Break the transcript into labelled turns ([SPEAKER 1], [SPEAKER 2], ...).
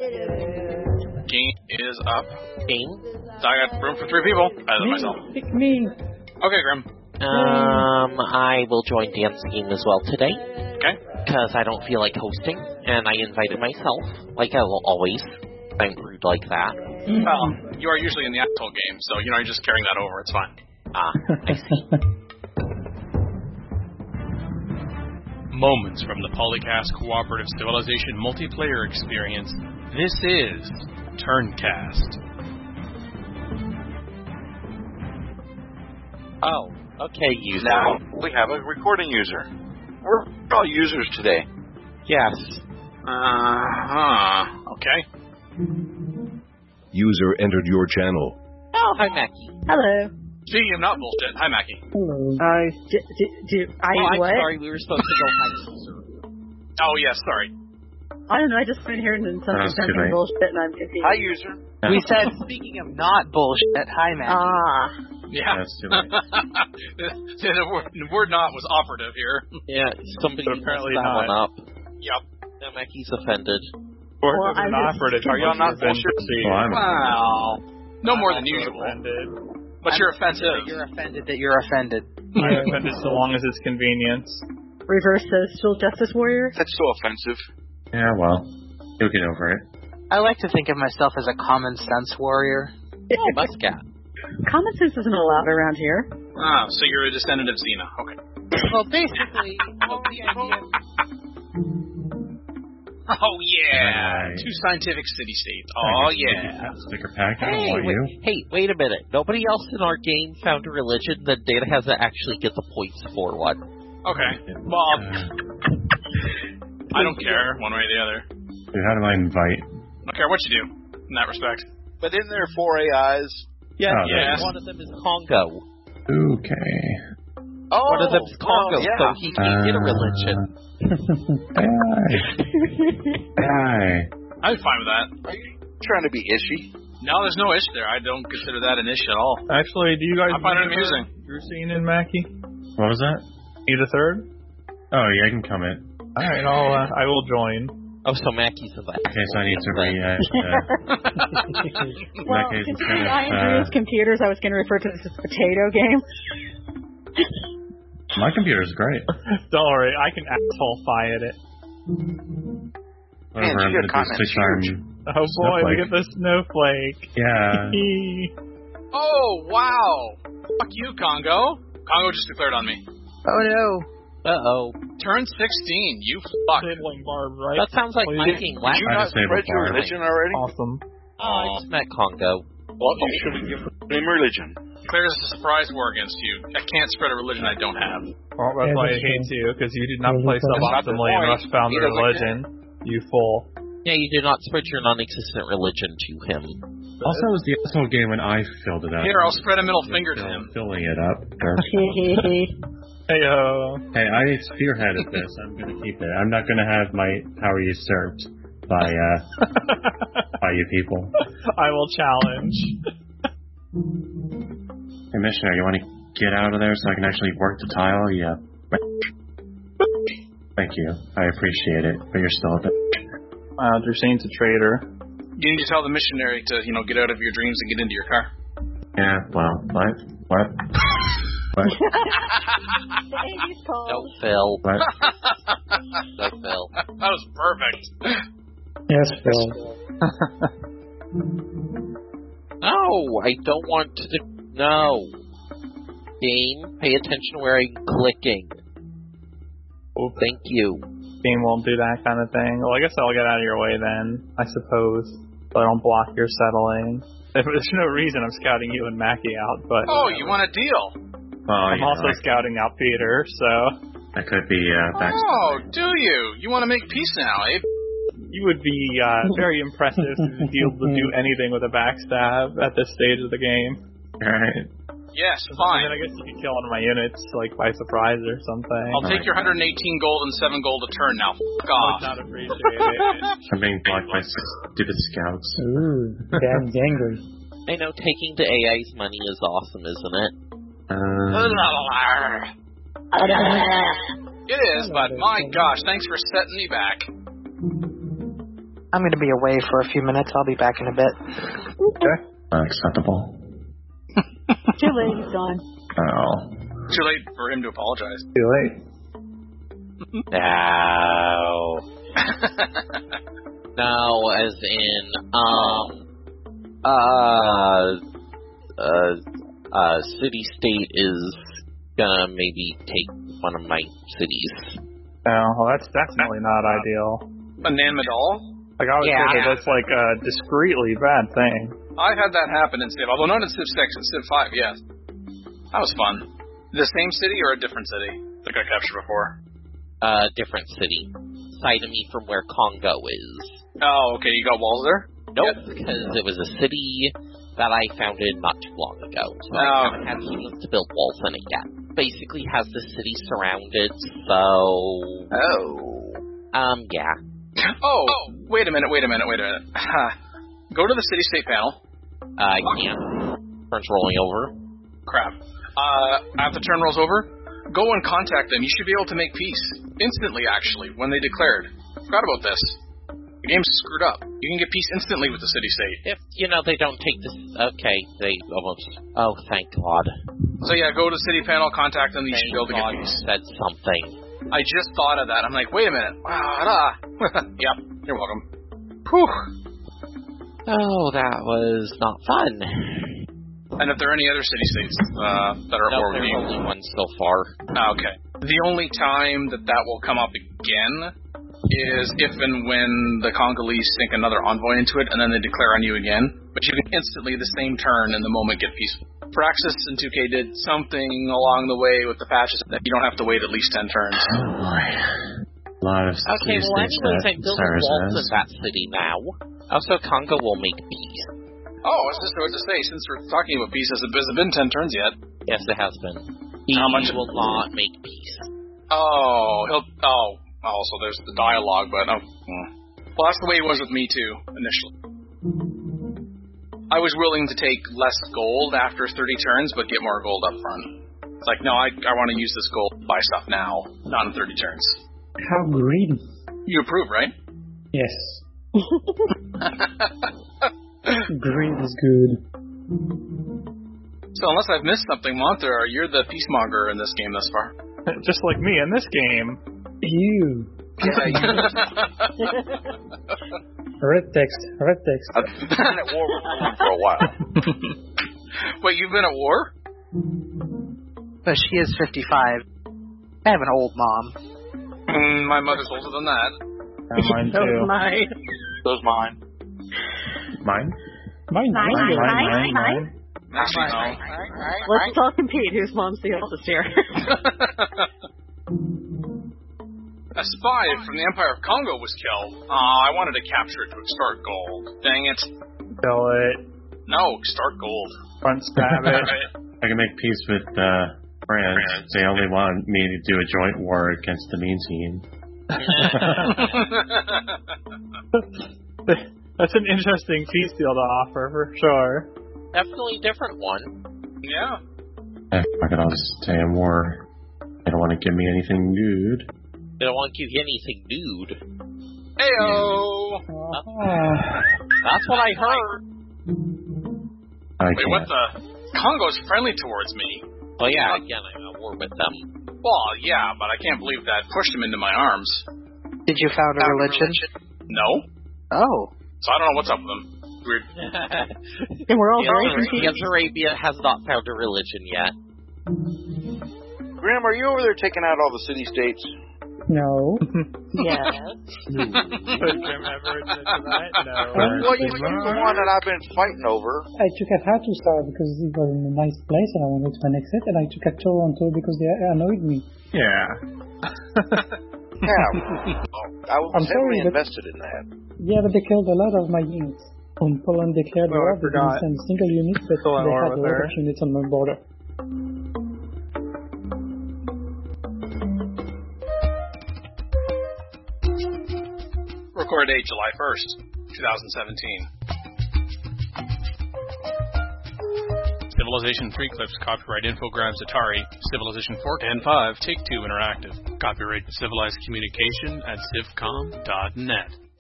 [SPEAKER 1] Game is up.
[SPEAKER 2] Game?
[SPEAKER 1] So I got room for 3 people, other than myself.
[SPEAKER 3] Pick me.
[SPEAKER 1] Okay, Grim.
[SPEAKER 2] I will join Dan's game as well today.
[SPEAKER 1] Okay.
[SPEAKER 2] Because I don't feel like hosting, and I invited myself, like I will always. I'm rude like that.
[SPEAKER 1] Well, you are usually in the actual game, so you're just carrying that over. It's fine.
[SPEAKER 2] Ah, I see.
[SPEAKER 4] Moments from the Polycast Cooperative Civilization multiplayer experience. This is Turncast.
[SPEAKER 2] Oh, okay, user.
[SPEAKER 5] Now we have a recording user. We're all users today.
[SPEAKER 2] Yes.
[SPEAKER 1] Okay.
[SPEAKER 6] User entered your channel.
[SPEAKER 2] Oh, hi, Mackie.
[SPEAKER 3] Hello.
[SPEAKER 1] Speaking of not bullshit, hi, Mackie.
[SPEAKER 3] Hello.
[SPEAKER 2] I'm
[SPEAKER 3] What?
[SPEAKER 2] sorry, we were supposed to go hi, user.
[SPEAKER 1] Oh, yes, sorry.
[SPEAKER 3] I don't know, I just been hearing something bullshit and I'm confused.
[SPEAKER 5] Hi, user.
[SPEAKER 7] We said, speaking of not bullshit, hi, man.
[SPEAKER 1] Yeah.
[SPEAKER 8] That's too late.
[SPEAKER 1] the word not was operative here.
[SPEAKER 2] Yeah, somebody
[SPEAKER 4] But apparently
[SPEAKER 2] messed that one
[SPEAKER 4] not.
[SPEAKER 2] up.
[SPEAKER 1] Yep.
[SPEAKER 2] Now Mackie's offended.
[SPEAKER 4] Or
[SPEAKER 3] Well,
[SPEAKER 4] an
[SPEAKER 3] I'm just-
[SPEAKER 4] operative.
[SPEAKER 5] Are y'all not bullshit?
[SPEAKER 8] Well, I'm
[SPEAKER 1] Wow. No more than
[SPEAKER 4] also
[SPEAKER 1] usual.
[SPEAKER 4] offended.
[SPEAKER 1] But you're offensive.
[SPEAKER 7] You're offended that you're offended.
[SPEAKER 4] I'm offended so long as it's convenience.
[SPEAKER 3] Reverse social justice warrior?
[SPEAKER 5] That's so offensive.
[SPEAKER 8] Yeah, well, you'll get over it.
[SPEAKER 7] I like to think of myself as a common sense warrior.
[SPEAKER 2] Oh, Muscat.
[SPEAKER 3] Common sense isn't allowed around here.
[SPEAKER 1] Ah, so you're a descendant of Xena. Okay.
[SPEAKER 7] Well, basically, the idea...
[SPEAKER 1] Oh, yeah.
[SPEAKER 8] Right.
[SPEAKER 1] 2 scientific city-states. Oh, yeah.
[SPEAKER 8] Sticker pack, I don't
[SPEAKER 2] Hey,
[SPEAKER 8] want you.
[SPEAKER 2] wait a minute. Nobody else in our game found a religion that Data has to actually get the points for one.
[SPEAKER 1] Okay. Well, I don't care one way or the other.
[SPEAKER 8] Dude, how do I invite?
[SPEAKER 1] I don't care what you do in that respect.
[SPEAKER 5] But isn't there 4 AIs?
[SPEAKER 2] Yeah,
[SPEAKER 8] Oh,
[SPEAKER 1] yeah.
[SPEAKER 2] One of them is Congo.
[SPEAKER 8] Okay.
[SPEAKER 5] Oh,
[SPEAKER 2] One of them is Congo,
[SPEAKER 5] yeah.
[SPEAKER 2] so he can't get a religion.
[SPEAKER 8] Hi.
[SPEAKER 1] I'm fine with that.
[SPEAKER 5] Are you trying to be ishy?
[SPEAKER 1] No, there's no issue there. I don't consider that an issue at all.
[SPEAKER 4] Actually, do you guys
[SPEAKER 1] I find it amusing.
[SPEAKER 4] Drusine and Mackie?
[SPEAKER 8] What was that?
[SPEAKER 4] Need a third?
[SPEAKER 8] Oh, yeah, I can come in.
[SPEAKER 4] Alright, I will join.
[SPEAKER 2] Oh, so Mackie's in that.
[SPEAKER 8] Okay, so I need to
[SPEAKER 3] Well,
[SPEAKER 8] case,
[SPEAKER 3] since
[SPEAKER 8] instead of,
[SPEAKER 3] I agree with computers, I was going to refer to this as a potato game.
[SPEAKER 8] my computer's great.
[SPEAKER 4] Don't worry, I can asshole-fy at it.
[SPEAKER 8] Whatever,
[SPEAKER 5] Man,
[SPEAKER 8] I'm
[SPEAKER 5] your
[SPEAKER 8] gonna do
[SPEAKER 5] continent's
[SPEAKER 8] 6 arm.
[SPEAKER 4] Oh boy,
[SPEAKER 8] Snowflake.
[SPEAKER 4] look at the snowflake.
[SPEAKER 8] Yeah.
[SPEAKER 1] Oh, wow. Fuck you, Congo. Congo just declared on me.
[SPEAKER 7] Oh, no.
[SPEAKER 2] Uh-oh.
[SPEAKER 1] Turn 16, you fuck.
[SPEAKER 4] Disabling barbs, right?
[SPEAKER 2] That sounds like my game
[SPEAKER 5] Did
[SPEAKER 2] last
[SPEAKER 5] you
[SPEAKER 8] I
[SPEAKER 5] not
[SPEAKER 8] disabled
[SPEAKER 5] spread your
[SPEAKER 8] Barb.
[SPEAKER 5] religion already?
[SPEAKER 4] Awesome.
[SPEAKER 2] I just met Congo.
[SPEAKER 5] Well, you should have given him religion.
[SPEAKER 1] Declares a surprise war against you. I can't spread a religion I don't have.
[SPEAKER 4] Well, that's why I hate you, because you did not play suboptimally and thus found the religion. You fool.
[SPEAKER 2] Yeah, you did not spread your non-existent religion to him.
[SPEAKER 8] Also, it was the asshole game when I filled it up.
[SPEAKER 1] Here, I'll spread a middle finger to him.
[SPEAKER 8] Filling it up.
[SPEAKER 4] Heyo.
[SPEAKER 8] Hey, I spearheaded this. I'm gonna keep it. I'm not gonna have my power usurped by you people.
[SPEAKER 4] I will challenge.
[SPEAKER 8] Hey, missionary, you want to get out of there so I can actually work the tile? Yeah. Thank you. I appreciate it, but you're still a bitch.
[SPEAKER 4] Drusine's a traitor.
[SPEAKER 1] You need to tell the missionary to, get out of your dreams and get into your car.
[SPEAKER 8] Yeah, well, what? What?
[SPEAKER 3] Baby's cold.
[SPEAKER 2] No, Phil.
[SPEAKER 8] What?
[SPEAKER 2] No, Phil.
[SPEAKER 1] That was perfect.
[SPEAKER 3] Yes, Phil.
[SPEAKER 2] No, I don't want to. No. Game, pay attention where I'm clicking.
[SPEAKER 4] Oop.
[SPEAKER 2] Thank you.
[SPEAKER 4] Game won't do that kind of thing. Well, I guess I'll get out of your way then, I suppose. So I don't block your settling. There's no reason I'm scouting you and Mackie out, but...
[SPEAKER 1] Oh, you want a deal?
[SPEAKER 8] Well,
[SPEAKER 4] I'm also scouting out Peter, so...
[SPEAKER 8] That could be back.
[SPEAKER 1] Oh, do you? You want to make peace now, eh?
[SPEAKER 4] You would be very impressive if you were able to do anything with a backstab at this stage of the game.
[SPEAKER 8] Alright.
[SPEAKER 1] Yes,
[SPEAKER 4] And
[SPEAKER 1] fine.
[SPEAKER 4] then I guess you could kill one of my units, like, by surprise or something.
[SPEAKER 1] I'll take your 118 gold and 7 gold a turn now. Fuck
[SPEAKER 4] I would
[SPEAKER 1] off.
[SPEAKER 4] not appreciate it.
[SPEAKER 8] I'm being blocked by 6 stupid scouts.
[SPEAKER 3] Ooh, Dad's angry.
[SPEAKER 2] I know taking the AI's money is awesome, isn't it?
[SPEAKER 1] It is, but my gosh, thanks for setting me back.
[SPEAKER 7] I'm going to be away for a few minutes. I'll be back in a bit.
[SPEAKER 4] Okay.
[SPEAKER 8] Unacceptable.
[SPEAKER 3] Too late, he's gone.
[SPEAKER 8] Oh.
[SPEAKER 1] Too late for him to apologize.
[SPEAKER 4] Too late.
[SPEAKER 2] No. No, as in, City State is gonna maybe take one of my cities.
[SPEAKER 4] Oh, well, that's definitely not ideal.
[SPEAKER 1] A Nan Madol?
[SPEAKER 4] Like, I would say
[SPEAKER 2] Yeah.
[SPEAKER 4] that's like a discreetly bad thing.
[SPEAKER 1] I had that happen in Civ, although not in Civ 6, in Civ 5, yes. That was fun. The same city or a different city that got captured before?
[SPEAKER 2] Different city. Side of me from where Congo is.
[SPEAKER 1] Oh, okay, you got walls there?
[SPEAKER 2] Nope, because it was a city that I founded not too long ago. So I haven't had a chance to build walls in it yet. Basically has the city surrounded, so... yeah.
[SPEAKER 1] Oh, wait a minute. Go to the city-state panel.
[SPEAKER 2] I can't. Turns rolling over.
[SPEAKER 1] Crap. After the turn rolls over, go and contact them. You should be able to make peace. Instantly, actually, when they declared. Forgot about this. The game's screwed up. You can get peace instantly with the city-state.
[SPEAKER 2] If, they don't take this... Okay, they almost... Oh, thank God.
[SPEAKER 1] So yeah, go to the city panel, contact them, you should be able to get peace.
[SPEAKER 2] Said something.
[SPEAKER 1] I just thought of that. I'm like, wait a minute. Yep, you're welcome. Whew.
[SPEAKER 2] Oh, that was not fun.
[SPEAKER 1] And if there are any other city-states that are at war with you?
[SPEAKER 2] There's only one so far.
[SPEAKER 1] Okay. The only time that will come up again is if and when the Congolese sink another envoy into it, and then they declare on you again. But you can instantly, the same turn, in the moment, get peaceful. Praxis and 2K did something along the way with the patches that you don't have to wait at least 10 turns.
[SPEAKER 8] Oh boy. A lot of
[SPEAKER 2] Okay, well, anyways, I'm building walls in that city now. Also, Congo will make peace.
[SPEAKER 1] Oh, I was just about to say, since we're talking about peace, has it been 10 turns yet?
[SPEAKER 2] Yes, it has been. He
[SPEAKER 1] How much
[SPEAKER 2] will not make peace.
[SPEAKER 1] So there's the dialogue, but well, that's the way it was with me too, initially. I was willing to take less gold after 30 turns, but get more gold up front. It's like, no, I want to use this gold to buy stuff now, not in 30 turns.
[SPEAKER 6] How greedy.
[SPEAKER 1] You approve, right?
[SPEAKER 6] Yes. Greed is good.
[SPEAKER 1] So unless I've missed something, Monter, you're the peacemonger in this game thus far.
[SPEAKER 4] Just like me in this game.
[SPEAKER 6] You. Red text.
[SPEAKER 5] I've been at war with him for a while.
[SPEAKER 1] Wait, you've been at war?
[SPEAKER 7] But she is 55. I have an old mom.
[SPEAKER 1] My mother's older than that.
[SPEAKER 4] Mine too.
[SPEAKER 5] So's mine.
[SPEAKER 8] Mine?
[SPEAKER 3] Mine.
[SPEAKER 1] Actually,
[SPEAKER 3] Let's talk compete. Whose mom's the oldest here?
[SPEAKER 1] A spy from the Empire of Congo was killed. I wanted to capture it to extort gold. Dang it.
[SPEAKER 4] Kill it.
[SPEAKER 1] No, extort gold.
[SPEAKER 4] Front stab it.
[SPEAKER 8] I can make peace with France. They only want me to do a joint war against the mean team.
[SPEAKER 4] That's an interesting peace deal to offer, for sure.
[SPEAKER 2] Definitely a different one.
[SPEAKER 1] Yeah.
[SPEAKER 8] Fuck it, I'll just stay in war. They don't want to give me anything good.
[SPEAKER 2] They don't want to give you anything, dude.
[SPEAKER 1] Heyo!
[SPEAKER 2] That's what I heard.
[SPEAKER 1] Wait, what the? Congo's friendly towards me.
[SPEAKER 2] Well, yeah, again, I'm at war with them.
[SPEAKER 1] Well, yeah, but I can't believe that pushed him into my arms.
[SPEAKER 7] Did you found a religion?
[SPEAKER 1] No.
[SPEAKER 7] Oh.
[SPEAKER 1] So I don't know what's up with them. Weird.
[SPEAKER 3] And we're all very confused.
[SPEAKER 2] Arabia has not found a religion yet.
[SPEAKER 5] Graham, are you over there taking out all the city-states?
[SPEAKER 6] No.
[SPEAKER 3] Yes.
[SPEAKER 4] Jim ever admit to that? No.
[SPEAKER 5] Well, you're the one that I've been fighting over.
[SPEAKER 6] I took a Hattusar because it was in a nice place and I wanted to annex it, and I took a Toronto because they annoyed me.
[SPEAKER 4] Yeah.
[SPEAKER 5] Yeah. I was
[SPEAKER 6] I'm
[SPEAKER 5] heavily
[SPEAKER 6] sorry, but-
[SPEAKER 5] invested in that.
[SPEAKER 6] Yeah, but they killed a lot of my units. When Poland declared
[SPEAKER 4] Oh, I
[SPEAKER 6] war, they
[SPEAKER 4] forgot.
[SPEAKER 6] didn't send a single unit, but
[SPEAKER 4] Still at
[SPEAKER 6] they
[SPEAKER 4] war
[SPEAKER 6] had a
[SPEAKER 4] with
[SPEAKER 6] lot
[SPEAKER 4] her.
[SPEAKER 6] of units on my border.
[SPEAKER 1] Record date July 1st, 2017. Civilization 3 clips, copyright Infogrames Atari, Civilization 4 and 5, Take-Two Interactive. Copyright Civilized Communication at civcom.net.